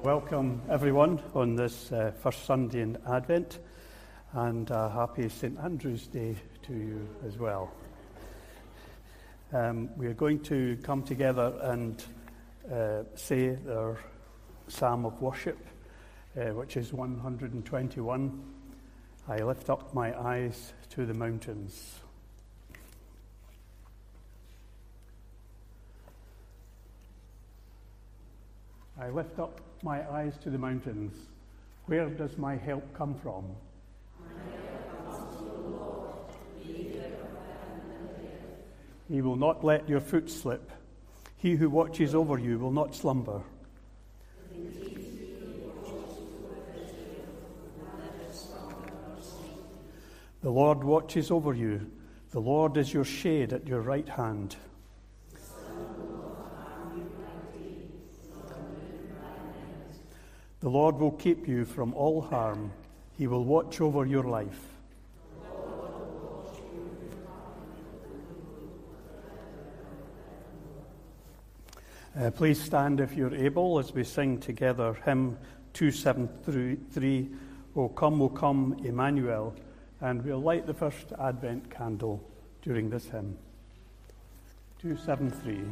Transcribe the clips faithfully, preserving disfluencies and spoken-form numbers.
Welcome everyone on this uh, first Sunday in Advent, and uh, happy Saint Andrew's Day to you as well. Um, we are going to come together and uh, say our Psalm of Worship, uh, which is one hundred twenty-one. I lift up my eyes to the mountains. I lift up my eyes to the mountains. Where does my help come from? My help comes from the Lord, the maker of heaven and earth. He will not let your foot slip. He who watches over you will not slumber. Indeed, he who watches over Israel will never slumber nor sleep. The Lord watches over you. The Lord is your shade at your right hand. The Lord will keep you from all harm. He will watch over your life. Uh, please stand if you're able as we sing together hymn two seventy-three, O Come, O Come, Emmanuel, and we'll light the first Advent candle during this hymn. two seventy-three.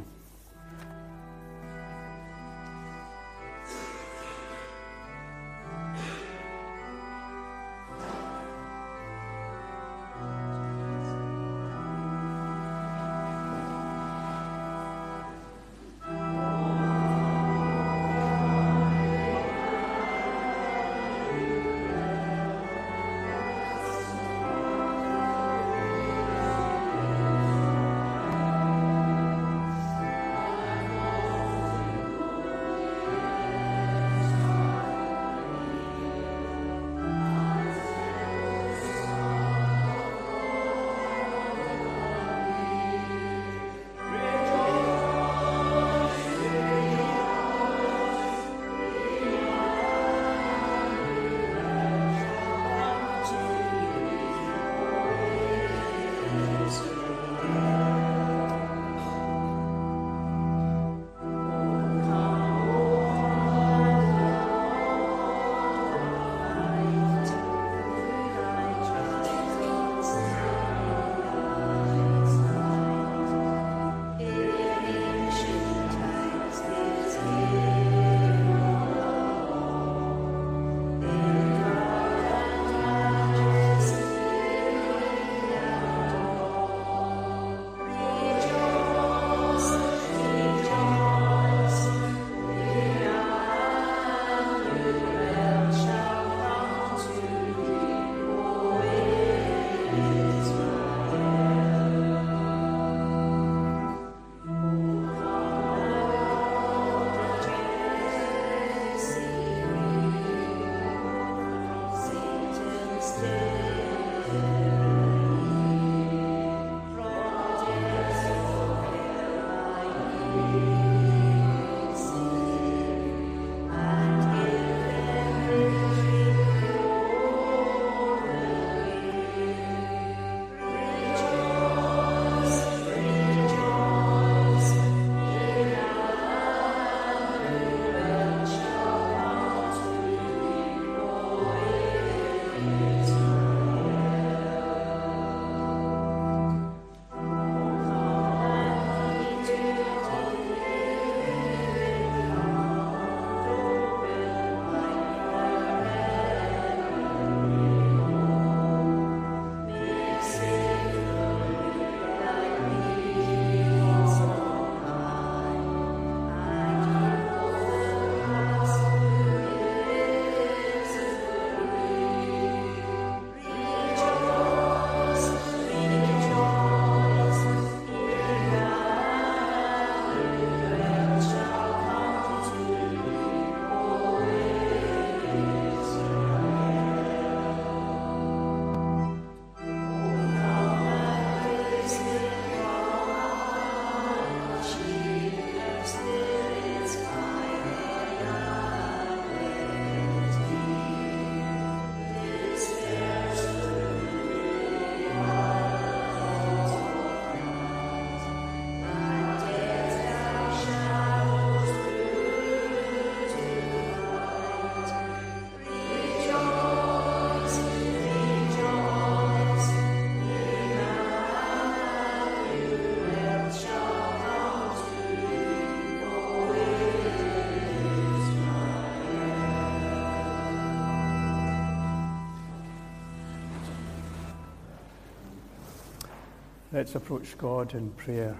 Let's approach God in prayer.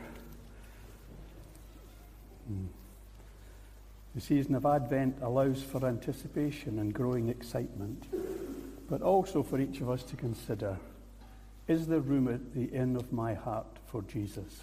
Hmm. The season of Advent allows for anticipation and growing excitement, but also for each of us to consider, is there room at the inn of my heart for Jesus?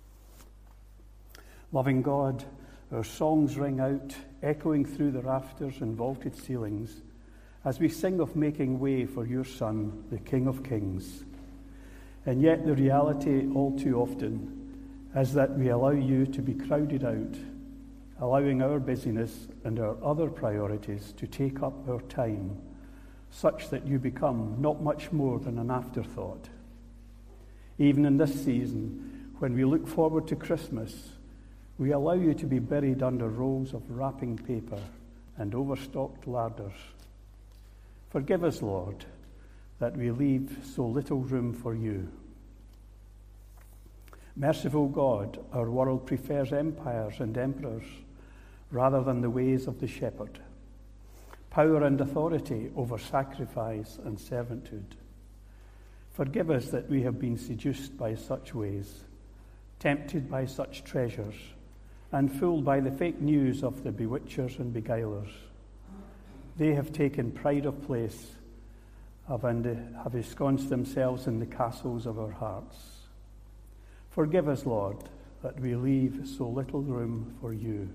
Loving God, our songs ring out, echoing through the rafters and vaulted ceilings, as we sing of making way for your Son, the King of Kings. And yet the reality all too often is that we allow you to be crowded out, allowing our busyness and our other priorities to take up our time, such that you become not much more than an afterthought. Even in this season, when we look forward to Christmas, we allow you to be buried under rolls of wrapping paper and overstocked larders. Forgive us, Lord, that we leave so little room for you. Merciful God, our world prefers empires and emperors rather than the ways of the shepherd, power and authority over sacrifice and servanthood. Forgive us that we have been seduced by such ways, tempted by such treasures, and fooled by the fake news of the bewitchers and beguilers. They have taken pride of place and have ensconced themselves in the castles of our hearts. Forgive us, Lord, that we leave so little room for you.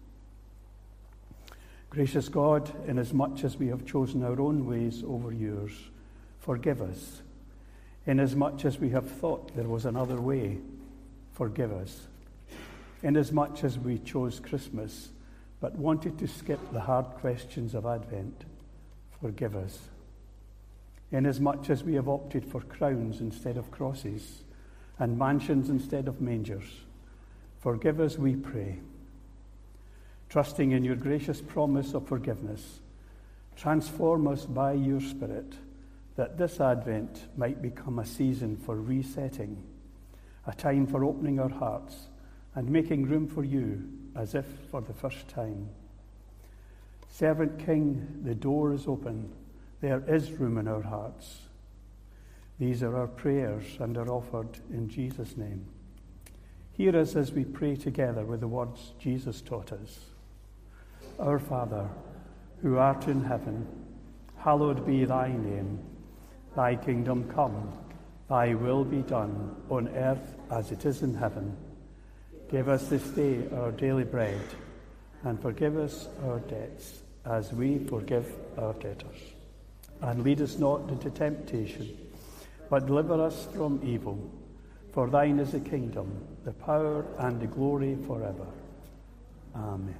Gracious God, inasmuch as we have chosen our own ways over yours, forgive us. Inasmuch as we have thought there was another way, forgive us. Inasmuch as we chose Christmas but wanted to skip the hard questions of Advent, forgive us. Inasmuch as we have opted for crowns instead of crosses and mansions instead of mangers, forgive us, we pray. Trusting in your gracious promise of forgiveness, transform us by your Spirit, that this Advent might become a season for resetting, a time for opening our hearts and making room for you as if for the first time. Servant King, the door is open. There is room in our hearts. These are our prayers and are offered in Jesus' name. Hear us as we pray together with the words Jesus taught us. Our Father, who art in heaven, hallowed be thy name. Thy kingdom come, thy will be done on earth as it is in heaven. Give us this day our daily bread, and forgive us our debts, as we forgive our debtors. And lead us not into temptation, but deliver us from evil. For thine is the kingdom, the power, and the glory forever. Amen.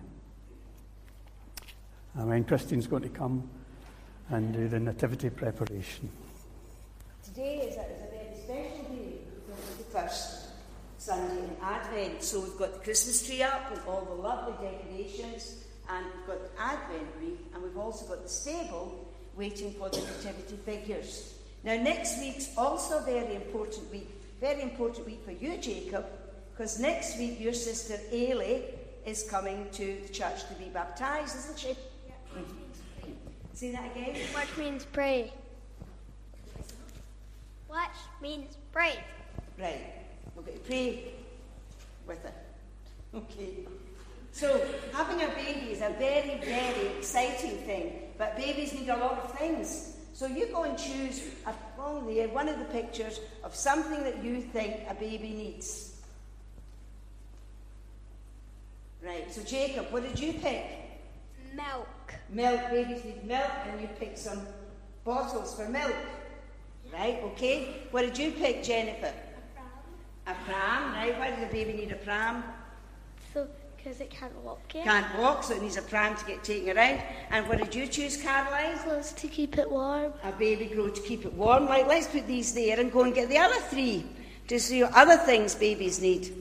Amen. Christine's going to come and do the nativity preparation. Today is a, is a very special day because it's the first Sunday in Advent. So we've got the Christmas tree up with all the lovely decorations, and we've got the Advent wreath, and we've also got the stable waiting for the nativity figures. Now next week's also a very important week, very important week for you, Jacob, because next week your sister Ailey is coming to the church to be baptised, isn't she? Yeah. Say that again. Which means pray. Which means pray. Right. We're going to pray with her. Okay. So, having a baby is a very, very exciting thing, but babies need a lot of things. So you go and choose along there one of the pictures of something that you think a baby needs. Right, so Jacob, what did you pick? Milk. Milk, babies need milk, and you picked some bottles for milk. Right, okay. What did you pick, Jennifer? A pram, right? Why does a baby need a pram? So, because it can't walk yet. Can't walk, so it needs a pram to get taken around. And what did you choose, Caroline? Clothes to keep it warm. A baby grow to keep it warm. Right, let's put these there and go and get the other three to see what other things babies need.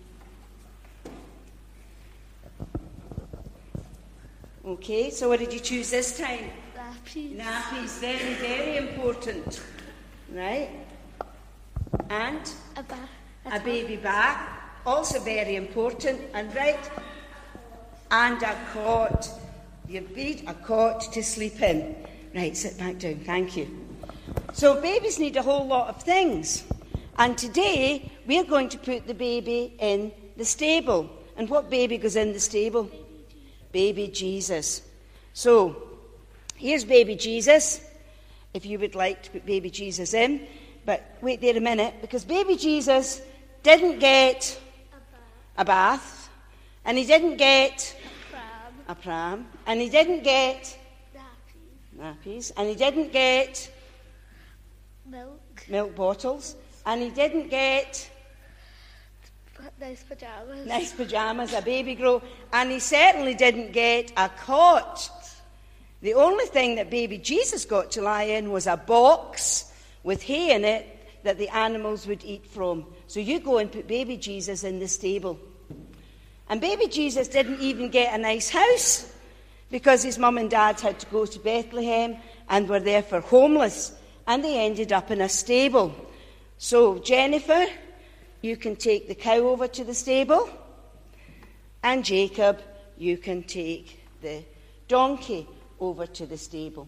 Okay, so what did you choose this time? Nappies. Nappies, very, very important. Right? And? A bath. A baby bath, also very important, and right, and a cot. You need a cot to sleep in. Right, sit back down, thank you. So babies need a whole lot of things, And today, we're going to put the baby in the stable. And what baby goes in the stable? Baby Jesus. So, here's baby Jesus, if you would like to put baby Jesus in. But wait there a minute, because baby Jesus didn't get a bath, and he didn't get Pram. a pram, and he didn't get Nappies. nappies, and he didn't get Milk. milk bottles, and he didn't get Nice pajamas. nice pajamas, a baby grow, and he certainly didn't get a cot. The only thing that baby Jesus got to lie in was a box with hay in it that the animals would eat from. So you go and put baby Jesus in the stable. And baby Jesus didn't even get a nice house because his mum and dad had to go to Bethlehem and were therefore homeless, and they ended up in a stable. So Jennifer, you can take the cow over to the stable, and Jacob, you can take the donkey over to the stable.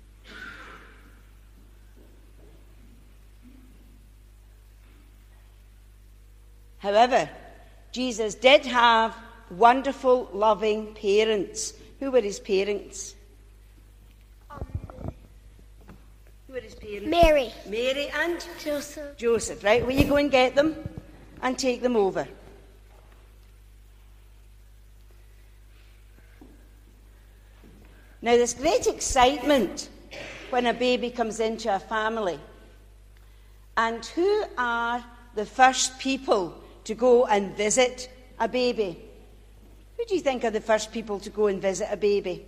However, Jesus did have wonderful, loving parents. Who were his parents? Um, Who were his parents? Mary. Mary and Joseph. Joseph, right? Will you go and get them and take them over? Now, there's great excitement when a baby comes into a family. And who are the first people to go and visit a baby? Who do you think are the first people to go and visit a baby?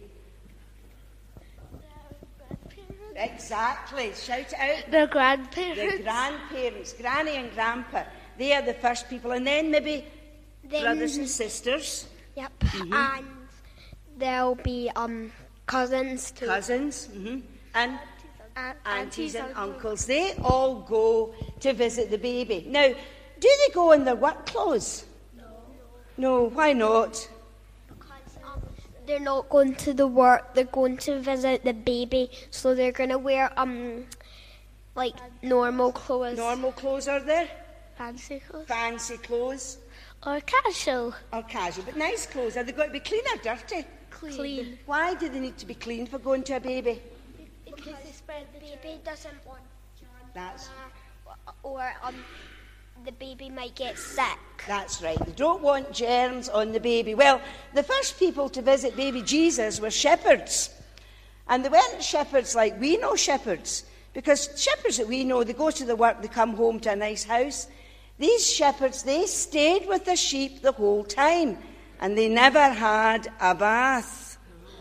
Exactly. Shout it out. Their grandparents. The grandparents, Granny and Grandpa. They are the first people. And then maybe Then- brothers and sisters, Yep. And there'll be um cousins too. cousins, hmm and Aunt- aunties and uncles. They all go to visit the baby. Now, do they go in their work clothes? No. No, why not? Because um, they're not going to the work. They're going to visit the baby, so they're going to wear um like normal clothes. Normal clothes are there? Fancy clothes. Fancy clothes Or casual. or casual, but nice clothes. Are they going to be clean or dirty? Clean. Why do they need to be clean for going to a baby? Because the baby doesn't want That's or um the baby might get sick. That's right. They don't want germs on the baby. Well, the first people to visit baby Jesus were shepherds. And they weren't shepherds like we know shepherds. Because shepherds that we know, they go to the work, they come home to a nice house. These shepherds, they stayed with the sheep the whole time. And they never had a bath.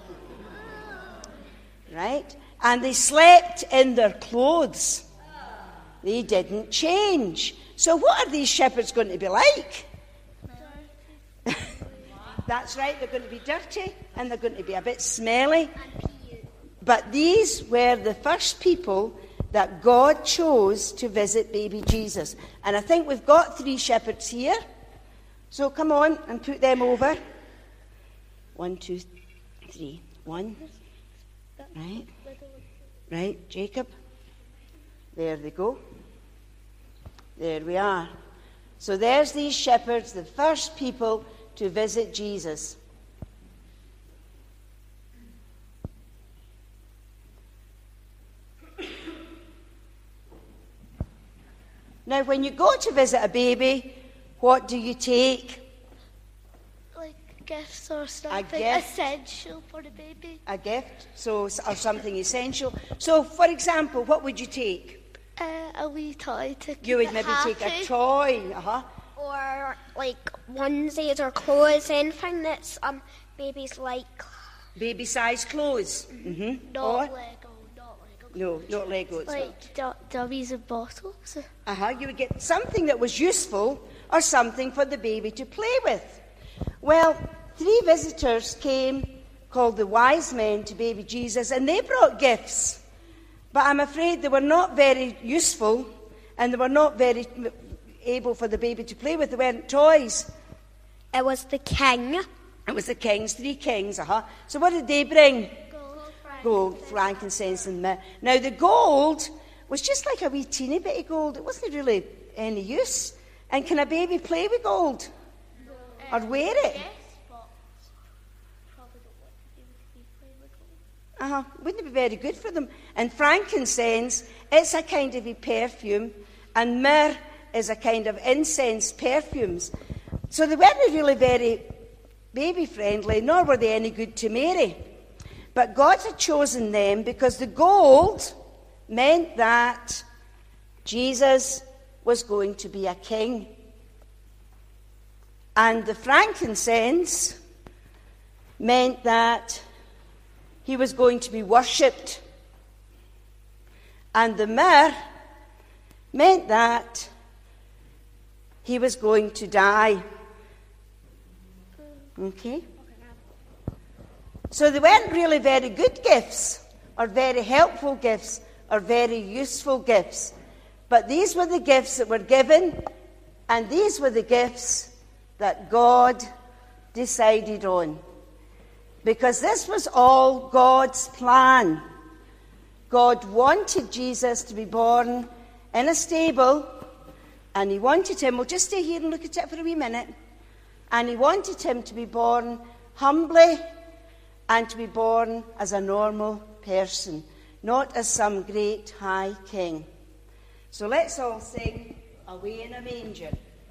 Right? And they slept in their clothes. They didn't change. So what are these shepherds going to be like? That's right, they're going to be dirty and they're going to be a bit smelly. But these were the first people that God chose to visit baby Jesus. And I think we've got three shepherds here. So come on and put them over. One, two, three. One. Right. Right, Jacob. There they go. There we are. So there's these shepherds, the first people to visit Jesus. Now, when you go to visit a baby, what do you take? Like gifts or something gift. essential for the baby. A gift, so or something essential. So, for example, what would you take? Uh, a wee toy to keep You would it maybe happy. take a toy, uh-huh. Or like onesies or clothes, anything that's um babies like. Baby-sized clothes. Mm-hmm. Not Or, Lego, not Lego. no, not Lego. It's not. Like do- dummies and bottles. Uh-huh, you would get something that was useful or something for the baby to play with. Well, three visitors came called the wise men to baby Jesus, and they brought gifts. But I'm afraid they were not very useful, and they were not very able for the baby to play with. They weren't toys. It was the king. It was the kings, three kings, uh-huh. So what did they bring? Gold, Gold, frankincense, and myrrh. Now, the gold was just like a wee teeny bit of gold. It wasn't really any use? And can a baby play with gold? Or wear it? Yes, but probably don't want the baby to be playing with gold. Uh-huh. Wouldn't it be very good for them? And frankincense, it's a kind of a perfume, and myrrh is a kind of incense perfumes. So they weren't really very baby-friendly, nor were they any good to Mary. But God had chosen them because the gold meant that Jesus was going to be a king. And the frankincense meant that he was going to be worshipped. And the myrrh meant that he was going to die. Okay? So they weren't really very good gifts, or very helpful gifts, or very useful gifts. But these were the gifts that were given, and these were the gifts that God decided on. Because this was all God's plan. God wanted Jesus to be born in a stable, and he wanted him, we'll just stay here and look at it for a wee minute, and he wanted him to be born humbly and to be born as a normal person, not as some great high king. So let's all sing Away in a Manger.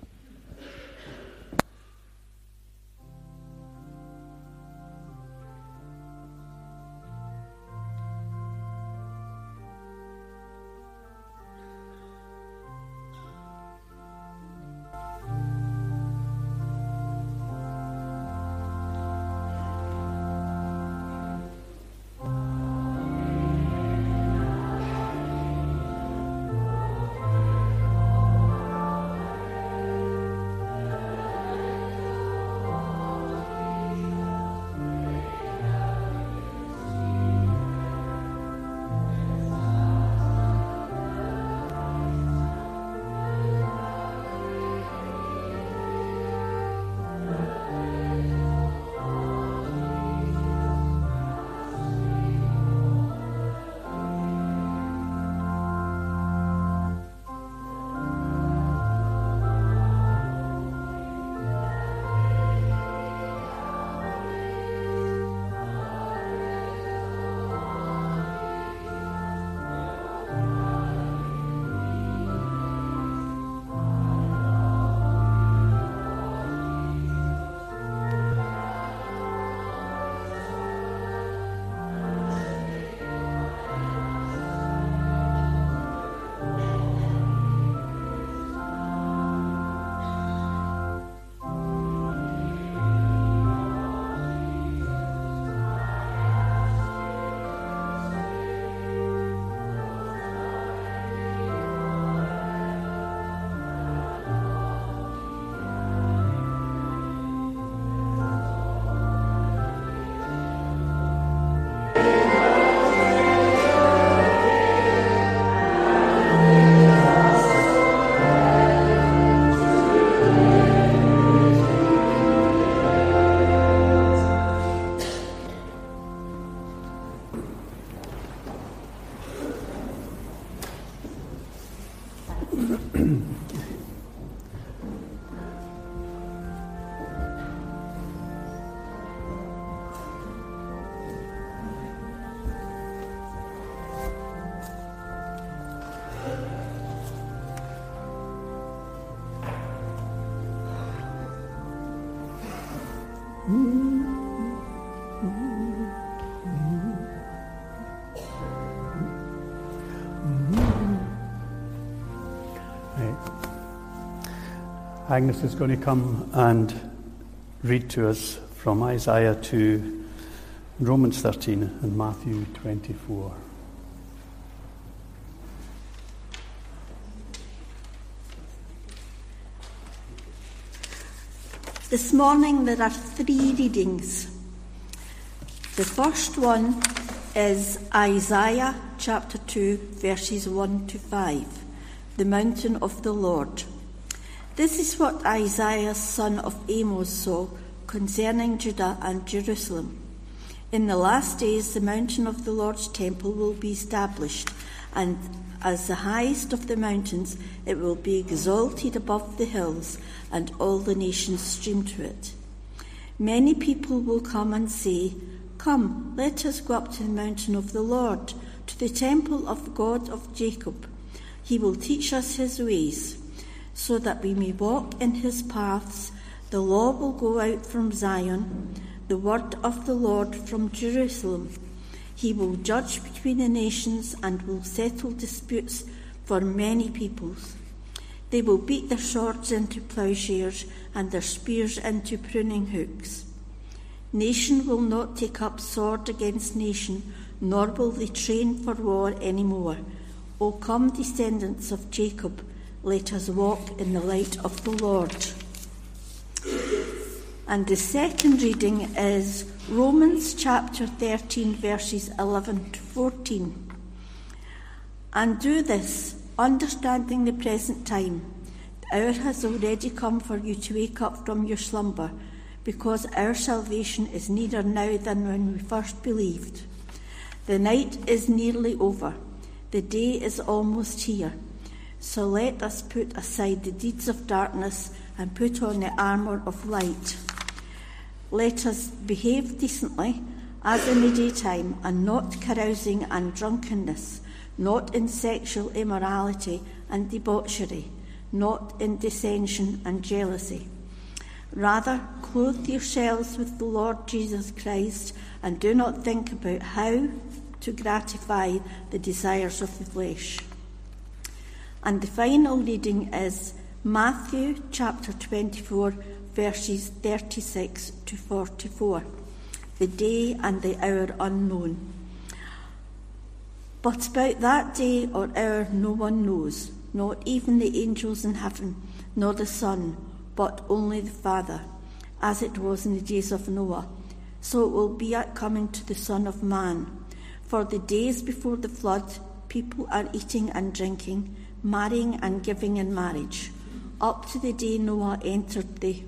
Agnes is going to come and read to us from Isaiah two, Romans thirteen, and Matthew twenty-four. This morning there are three readings. The first one is Isaiah chapter two, verses one to five, the mountain of the Lord. This is what Isaiah, son of Amos, saw concerning Judah and Jerusalem. In the last days the mountain of the Lord's temple will be established, and as the highest of the mountains, it will be exalted above the hills, and all the nations stream to it. Many people will come and say, "Come, let us go up to the mountain of the Lord, to the temple of the God of Jacob. He will teach us his ways, so that we may walk in his paths. The law will go out from Zion, the word of the Lord from Jerusalem. He will judge between the nations and will settle disputes for many peoples. They will beat their swords into plowshares and their spears into pruning hooks. Nation will not take up sword against nation, nor will they train for war any more. O come, descendants of Jacob, let us walk in the light of the Lord." And the second reading is Romans chapter thirteen, verses eleven to fourteen. "And do this, understanding the present time. The hour has already come for you to wake up from your slumber, because our salvation is nearer now than when we first believed. The night is nearly over. The day is almost here. So let us put aside the deeds of darkness and put on the armour of light. Let us behave decently, as in the daytime, and not carousing and drunkenness, not in sexual immorality and debauchery, not in dissension and jealousy. Rather, clothe yourselves with the Lord Jesus Christ, and do not think about how to gratify the desires of the flesh." And the final reading is Matthew chapter twenty-four, verses thirty-six to forty-four. "The day and the hour unknown. But about that day or hour no one knows, not even the angels in heaven, nor the Son, but only the Father, as it was in the days of Noah. So it will be at coming to the Son of Man. For the days before the flood, people are eating and drinking, marrying and giving in marriage, up to the day Noah entered the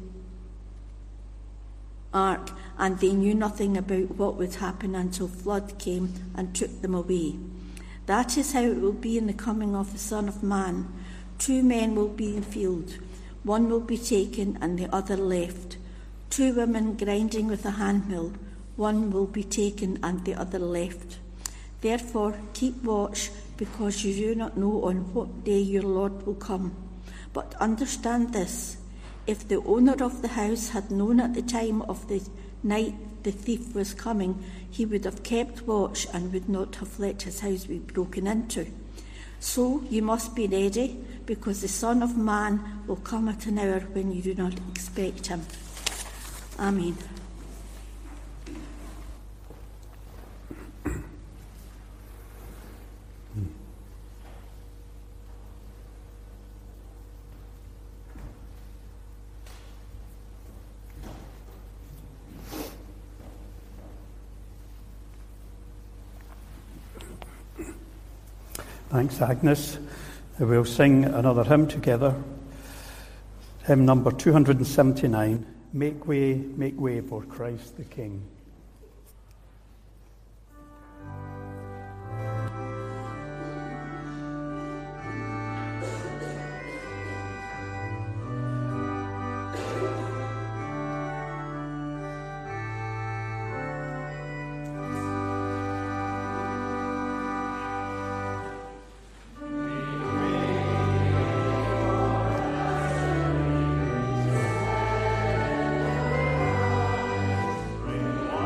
ark, and they knew nothing about what would happen until flood came and took them away. That is how it will be in the coming of the Son of Man. Two men will be in the field. One will be taken and the other left. Two women grinding with a handmill. One will be taken and the other left. Therefore keep watch, because you do not know on what day your Lord will come. But understand this, if the owner of the house had known at the time of the night the thief was coming, he would have kept watch and would not have let his house be broken into. So you must be ready, because the Son of Man will come at an hour when you do not expect him." Amen. Thanks, Agnes. We'll sing another hymn together. Hymn number two hundred seventy-nine, "Make Way, Make Way for Christ the King." One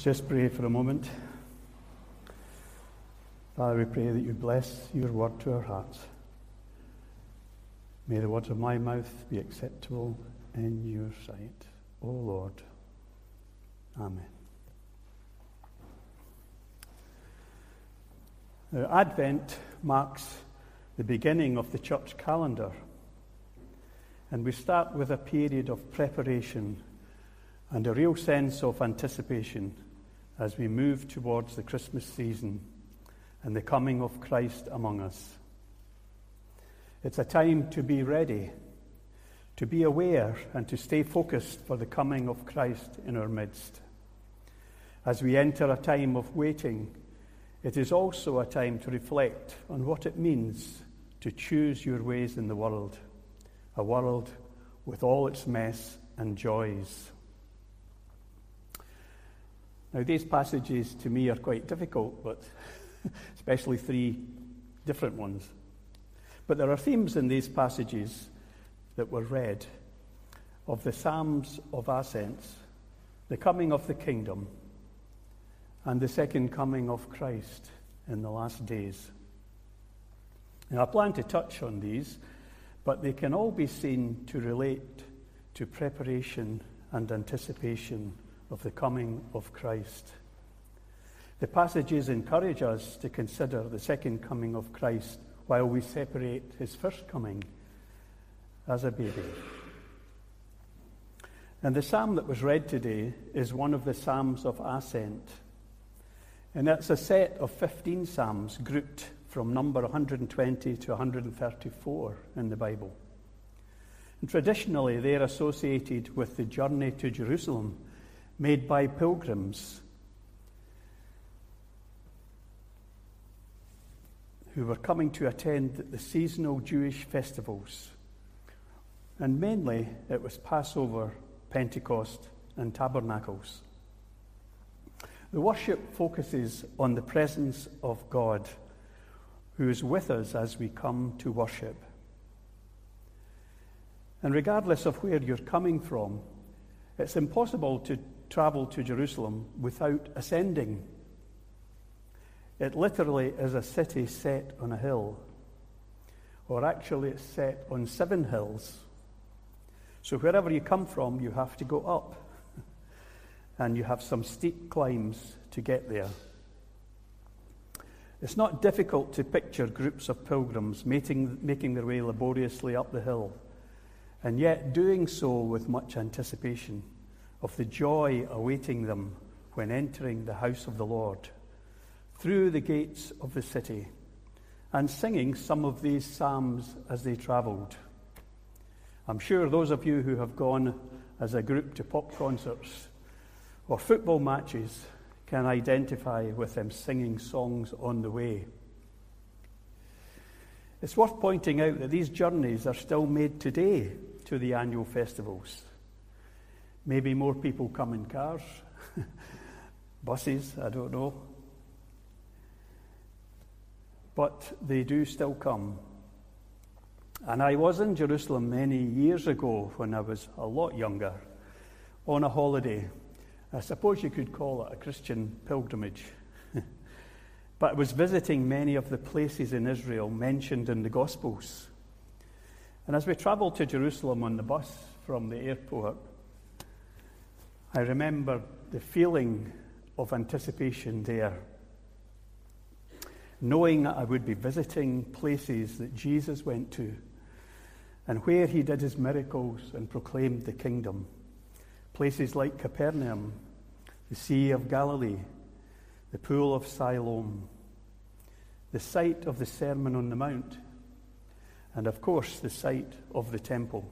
just pray for a moment. Father, we pray that you bless your word to our hearts. May the words of my mouth be acceptable in your sight, O Lord. Amen. Now, Advent marks the beginning of the church calendar, and we start with a period of preparation and a real sense of anticipation as we move towards the Christmas season and the coming of Christ among us. It's a time to be ready, to be aware, and to stay focused for the coming of Christ in our midst. As we enter a time of waiting, it is also a time to reflect on what it means to choose your ways in the world, a world with all its mess and joys. Now, these passages to me are quite difficult, but especially three different ones. But there are themes in these passages that were read of the Psalms of Ascents, the coming of the kingdom, and the second coming of Christ in the last days. Now, I plan to touch on these, but they can all be seen to relate to preparation and anticipation of the coming of Christ. The passages encourage us to consider the second coming of Christ while we separate his first coming as a baby. And the psalm that was read today is one of the Psalms of Ascent. And it's a set of fifteen psalms grouped from number one hundred twenty to one hundred thirty-four in the Bible. And traditionally, they're associated with the journey to Jerusalem made by pilgrims who were coming to attend the seasonal Jewish festivals. And mainly, it was Passover, Pentecost, and Tabernacles. The worship focuses on the presence of God, who is with us as we come to worship. And regardless of where you're coming from, it's impossible to travel to Jerusalem without ascending. It literally is a city set on a hill, or actually it's set on seven hills. So wherever you come from, you have to go up, and you have some steep climbs to get there. It's not difficult to picture groups of pilgrims making, making their way laboriously up the hill, and yet doing so with much anticipation of the joy awaiting them when entering the house of the Lord, through the gates of the city, and singing some of these psalms as they travelled. I'm sure those of you who have gone as a group to pop concerts or football matches can identify with them singing songs on the way. It's worth pointing out that these journeys are still made today to the annual festivals. Maybe more people come in cars, buses, I don't know. But they do still come. And I was in Jerusalem many years ago when I was a lot younger, on a holiday. I suppose you could call it a Christian pilgrimage. But I was visiting many of the places in Israel mentioned in the Gospels. And as we travelled to Jerusalem on the bus from the airport, I remember the feeling of anticipation there, knowing that I would be visiting places that Jesus went to and where he did his miracles and proclaimed the kingdom. Places like Capernaum, the Sea of Galilee, the Pool of Siloam, the site of the Sermon on the Mount, and of course the site of the temple.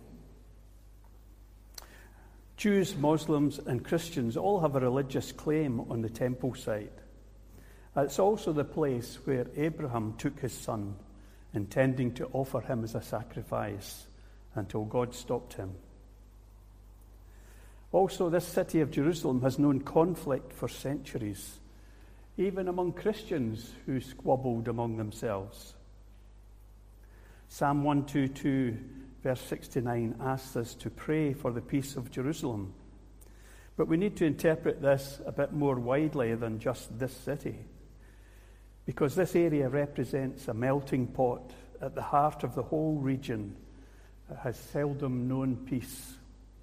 Jews, Muslims, and Christians all have a religious claim on the temple site. It's also the place where Abraham took his son, intending to offer him as a sacrifice until God stopped him. Also, this city of Jerusalem has known conflict for centuries, even among Christians who squabbled among themselves. Psalm one twenty-two, verse sixty-nine, asks us to pray for the peace of Jerusalem. But we need to interpret this a bit more widely than just this city, because this area represents a melting pot at the heart of the whole region that has seldom known peace.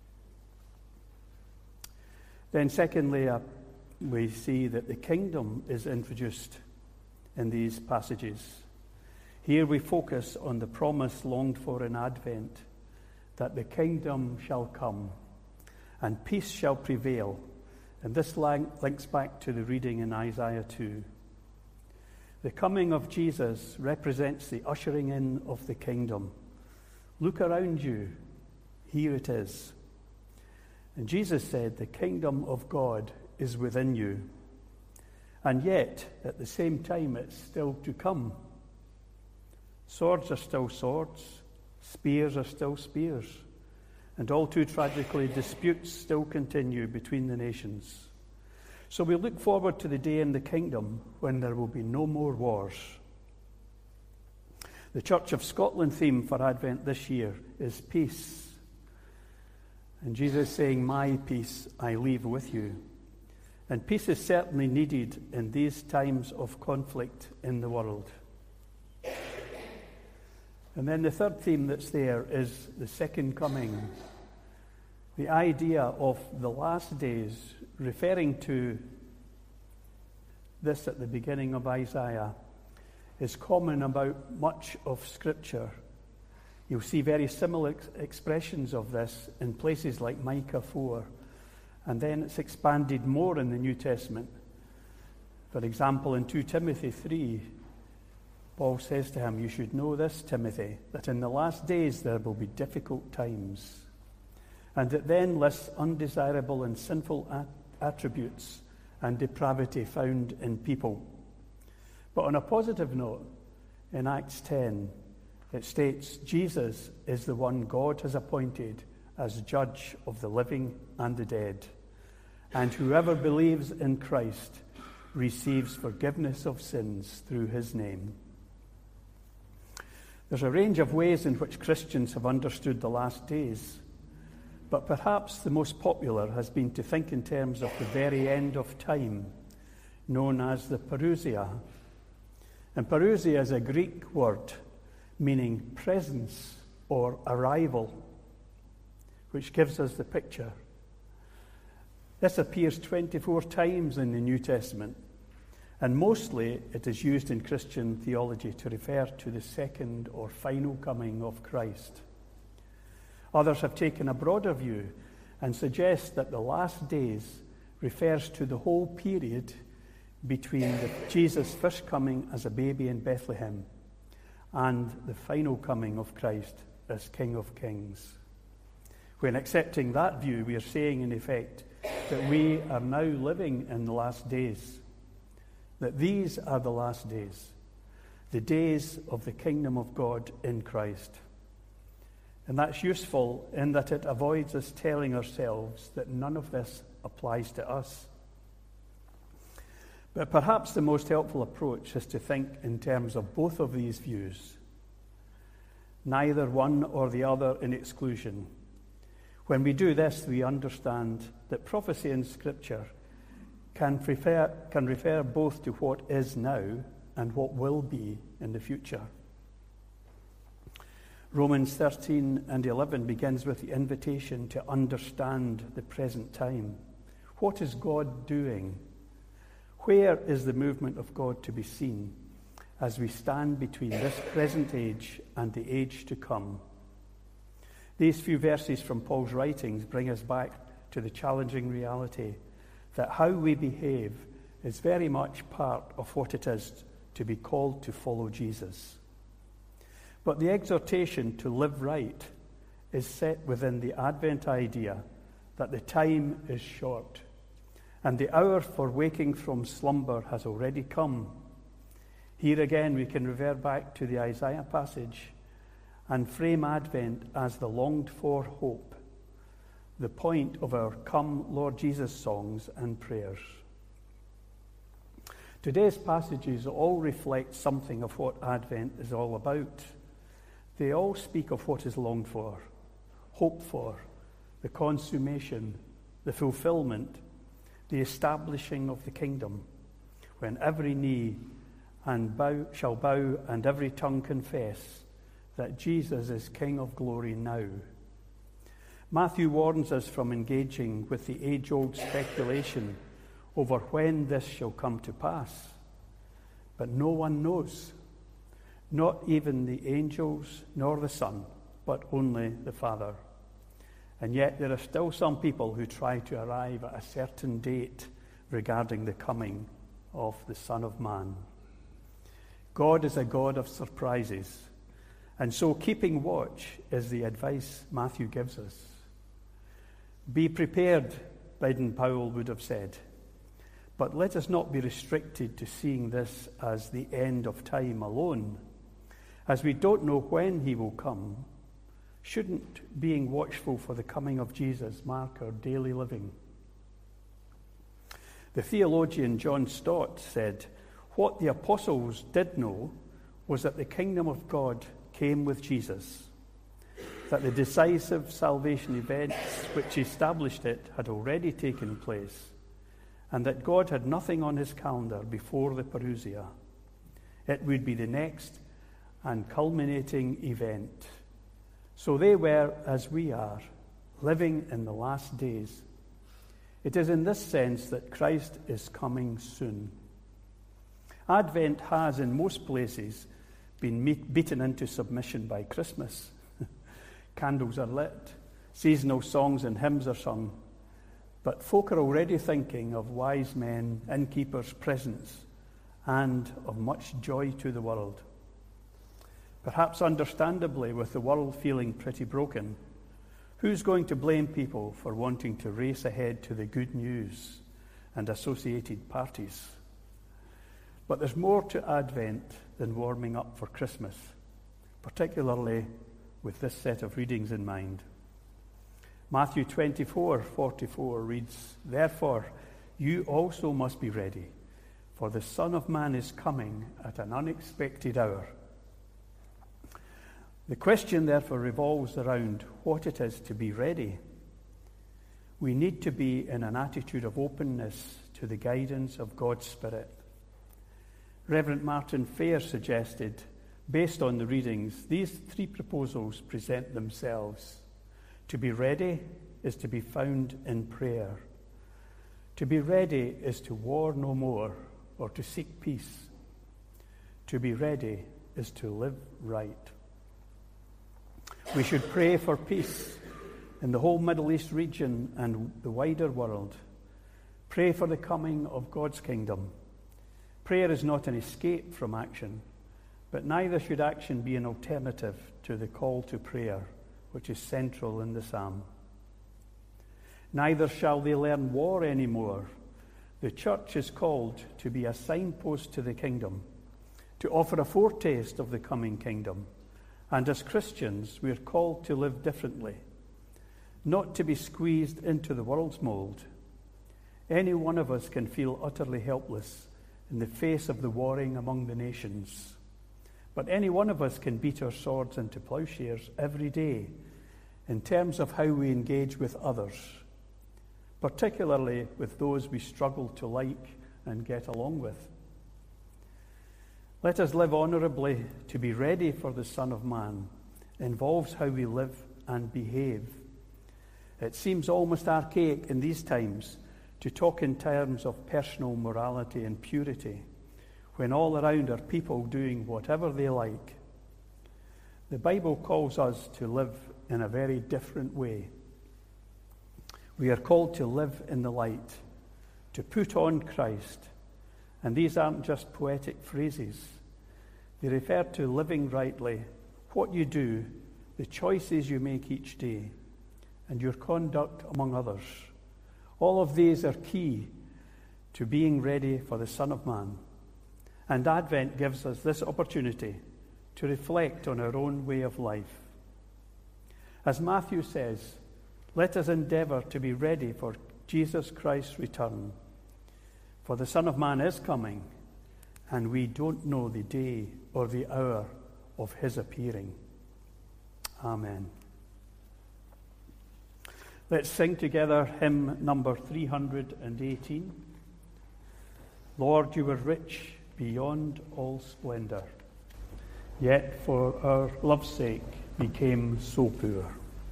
Then secondly, uh, we see that the kingdom is introduced in these passages. Here we focus on the promise longed for in Advent, that the kingdom shall come and peace shall prevail. And this links back to the reading in Isaiah two. The coming of Jesus represents the ushering in of the kingdom. Look around you. Here it is. And Jesus said, the kingdom of God is within you. And yet, at the same time, it's still to come. Swords are still swords. Spears are still spears. And all too tragically, disputes still continue between the nations. So we look forward to the day in the kingdom when there will be no more wars. The Church of Scotland theme for Advent this year is peace. And Jesus is saying, my peace I leave with you. And peace is certainly needed in these times of conflict in the world. And then the third theme that's there is the second coming. The idea of the last days, referring to this at the beginning of Isaiah, is common about much of Scripture. You'll see very similar ex- expressions of this in places like Micah four, and then it's expanded more in the New Testament. For example, in Second Timothy three, Paul says to him, you should know this, Timothy, that in the last days there will be difficult times. And it then lists undesirable and sinful at- attributes and depravity found in people. But on a positive note, in Acts ten, it states, Jesus is the one God has appointed as judge of the living and the dead. And whoever believes in Christ receives forgiveness of sins through his name. There's a range of ways in which Christians have understood the last days, but perhaps the most popular has been to think in terms of the very end of time, known as the parousia. And parousia is a Greek word meaning presence or arrival, which gives us the picture. This appears twenty-four times in the New Testament, and mostly it is used in Christian theology to refer to the second or final coming of Christ. Others have taken a broader view and suggest that the last days refers to the whole period between the, Jesus' first coming as a baby in Bethlehem and the final coming of Christ as King of Kings. When accepting that view, we are saying, in effect, that we are now living in the last days, that these are the last days, the days of the kingdom of God in Christ. And that's useful in that it avoids us telling ourselves that none of this applies to us. But perhaps the most helpful approach is to think in terms of both of these views, neither one or the other in exclusion. When we do this, we understand that prophecy in Scripture can refer, can refer both to what is now and what will be in the future. Romans thirteen and eleven begins with the invitation to understand the present time. What is God doing? Where is the movement of God to be seen as we stand between this present age and the age to come? These few verses from Paul's writings bring us back to the challenging reality that how we behave is very much part of what it is to be called to follow Jesus. But the exhortation to live right is set within the Advent idea that the time is short, and the hour for waking from slumber has already come. Here again we can revert back to the Isaiah passage and frame Advent as the longed-for hope, the point of our Come, Lord Jesus songs and prayers. Today's passages all reflect something of what Advent is all about. They all speak of what is longed for, hoped for, the consummation the fulfillment, the establishing of the kingdom, when every knee and bow shall bow and every tongue confess that Jesus is King of glory now. Matthew warns us from engaging with the age-old speculation over when this shall come to pass. But no one knows, not even the angels nor the Son, but only the Father. And yet there are still some people who try to arrive at a certain date regarding the coming of the Son of Man. God is a God of surprises, and so keeping watch is the advice Matthew gives us. Be prepared, Baden-Powell would have said, but let us not be restricted to seeing this as the end of time alone. As we don't know when he will come, shouldn't being watchful for the coming of Jesus mark our daily living? The theologian John Stott said, what the apostles did know was that the kingdom of God came with Jesus, that the decisive salvation events which established it had already taken place, and that God had nothing on his calendar before the Parousia. It would be the next and culminating event. So they were, as we are, living in the last days. It is in this sense that Christ is coming soon. Advent has, in most places, been meet, beaten into submission by Christmas. Candles are lit, seasonal songs and hymns are sung, but folk are already thinking of wise men, innkeepers' presents, and of much joy to the world. Perhaps understandably, with the world feeling pretty broken, who's going to blame people for wanting to race ahead to the good news and associated parties? But there's more to Advent than warming up for Christmas, particularly with this set of readings in mind. Matthew twenty-four forty-four reads, therefore, you also must be ready, for the Son of Man is coming at an unexpected hour. The question, therefore, revolves around what it is to be ready. We need to be in an attitude of openness to the guidance of God's Spirit. Reverend Martin Fair suggested, based on the readings, these three proposals present themselves. To be ready is to be found in prayer. To be ready is to war no more or to seek peace. To be ready is to live right. We should pray for peace in the whole Middle East region and the wider world. Pray for the coming of God's kingdom. Prayer is not an escape from action, but neither should action be an alternative to the call to prayer, which is central in the psalm. Neither shall they learn war anymore. The church is called to be a signpost to the kingdom, to offer a foretaste of the coming kingdom. And as Christians, we are called to live differently, not to be squeezed into the world's mold. Any one of us can feel utterly helpless in the face of the warring among the nations. But any one of us can beat our swords into plowshares every day in terms of how we engage with others, particularly with those we struggle to like and get along with. Let us live honourably. To be ready for the Son of Man involves how we live and behave. It seems almost archaic in these times to talk in terms of personal morality and purity, when all around are people doing whatever they like. The Bible calls us to live in a very different way. We are called to live in the light, to put on Christ. And these aren't just poetic phrases. They refer to living rightly, what you do, the choices you make each day, and your conduct among others. All of these are key to being ready for the Son of Man. And Advent gives us this opportunity to reflect on our own way of life. As Matthew says, let us endeavour to be ready for Jesus Christ's return. For the Son of Man is coming, and we don't know the day or the hour of his appearing. Amen. Let's sing together hymn number three hundred eighteen. Lord, you were rich beyond all splendour, yet for our love's sake became so poor.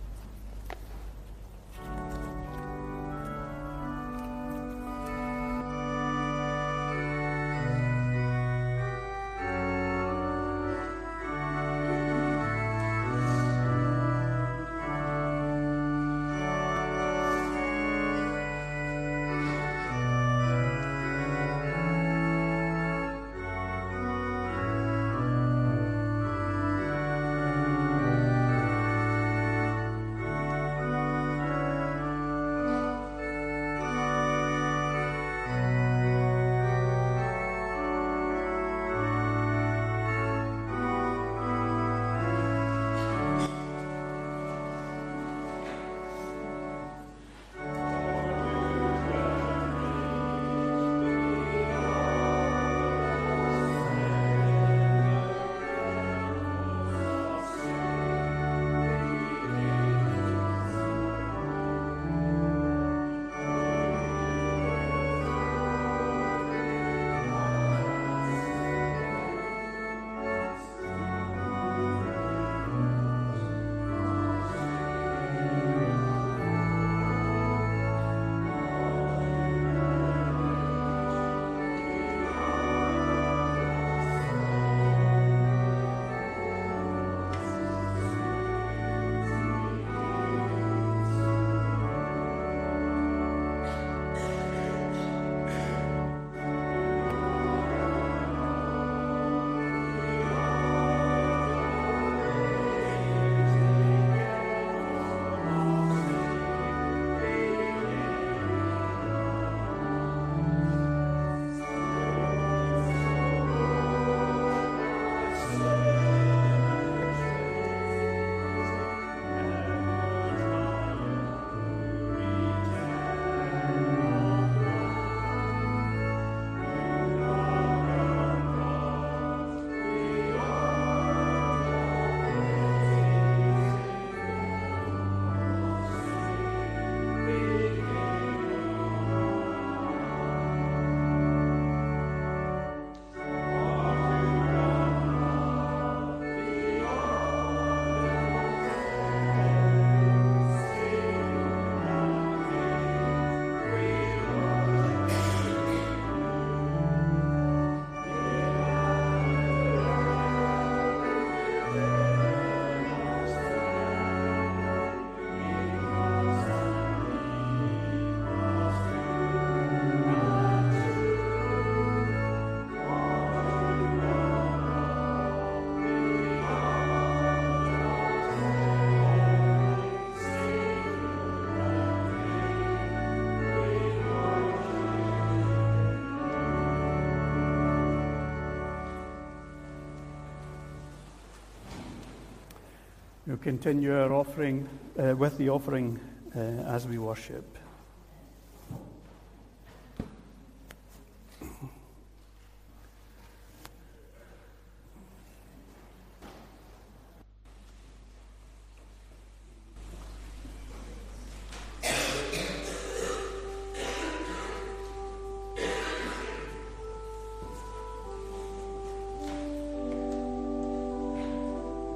We'll continue our offering uh, with the offering uh, as we worship.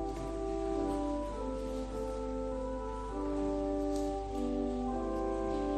Thank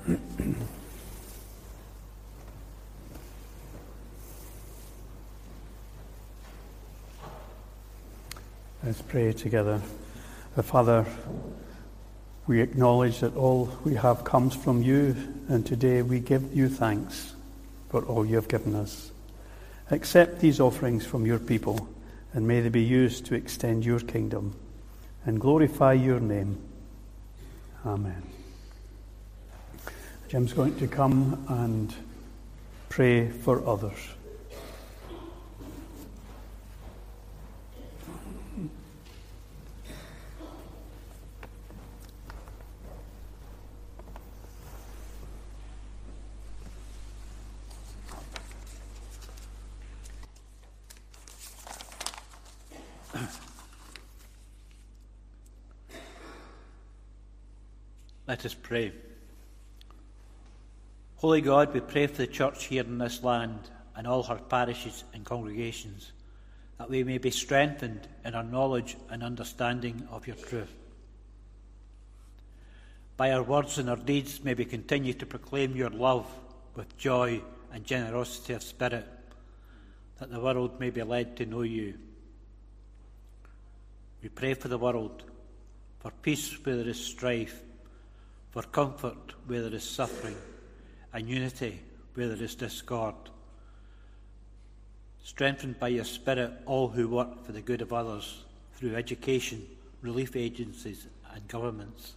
Let's pray together. Uh, Father, we acknowledge that all we have comes from you, and today we give you thanks for all you have given us. Accept these offerings from your people, and may they be used to extend your kingdom and glorify your name. Amen. Jim's going to come and pray for others. Let us pray. Holy God, we pray for the church here in this land and all her parishes and congregations, that we may be strengthened in our knowledge and understanding of your truth. By our words and our deeds may we continue to proclaim your love with joy and generosity of spirit, that the world may be led to know you. We pray for the world, for peace where there is strife, for comfort where there is suffering, and unity where there is discord. Strengthen by your Spirit all who work for the good of others through education, relief agencies, and governments.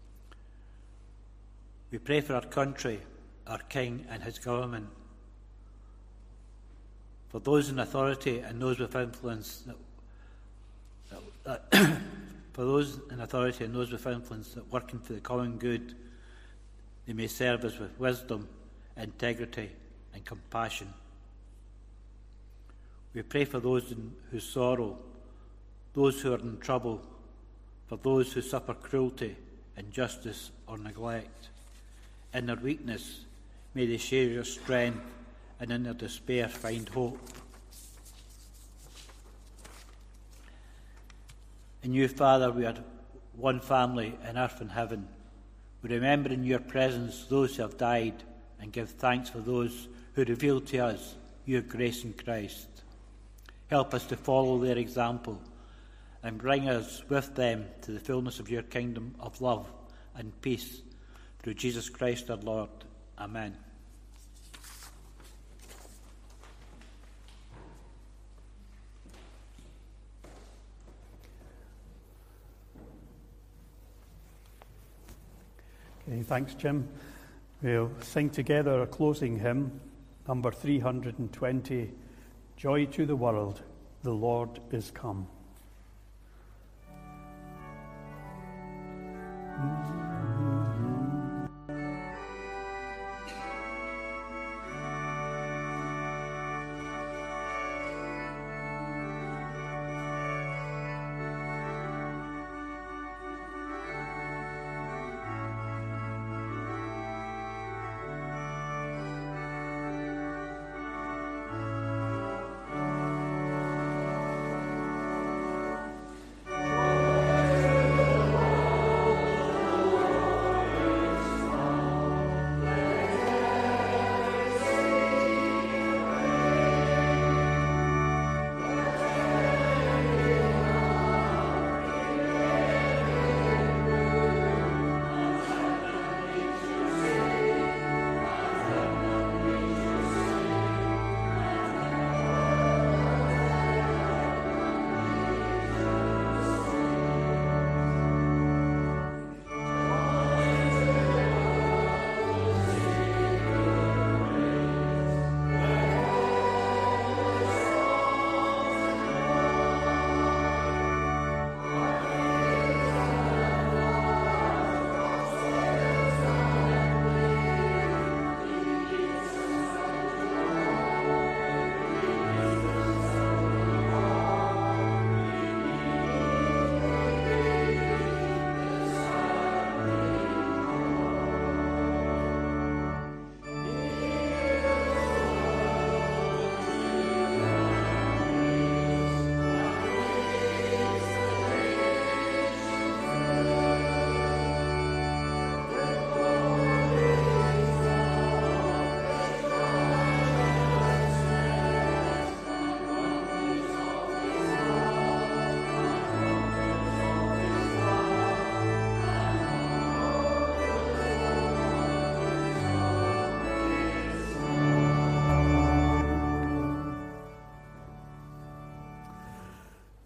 We pray for our country, our King and his government, for those in authority and those with influence that, that, that for those in authority and those with influence that working for the common good, they may serve us with wisdom, integrity and compassion. We pray for those in, who sorrow, those who are in trouble, for those who suffer cruelty, injustice or neglect. In their weakness, may they share your strength, and in their despair find hope. In you, Father, we are one family in earth and heaven. We remember in your presence those who have died and give thanks for those who reveal to us your grace in Christ. Help us to follow their example and bring us with them to the fullness of your kingdom of love and peace through Jesus Christ our Lord. Amen. Okay, thanks, Jim. We'll sing together a closing hymn, number three hundred twenty, Joy to the World, the Lord is Come.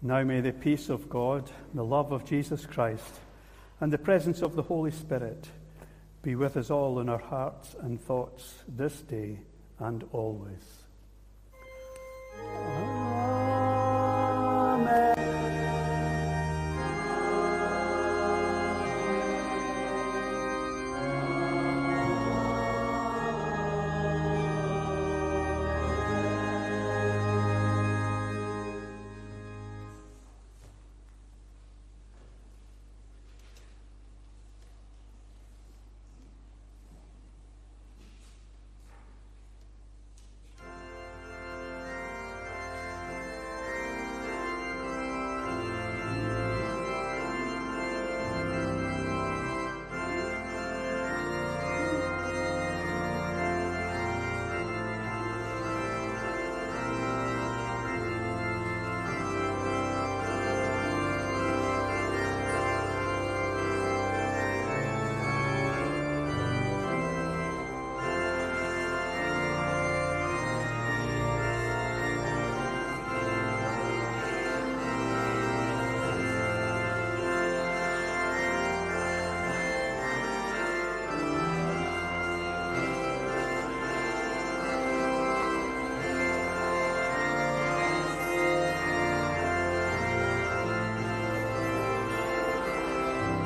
Now may the peace of God, the love of Jesus Christ, and the presence of the Holy Spirit be with us all in our hearts and thoughts this day and always. Amen.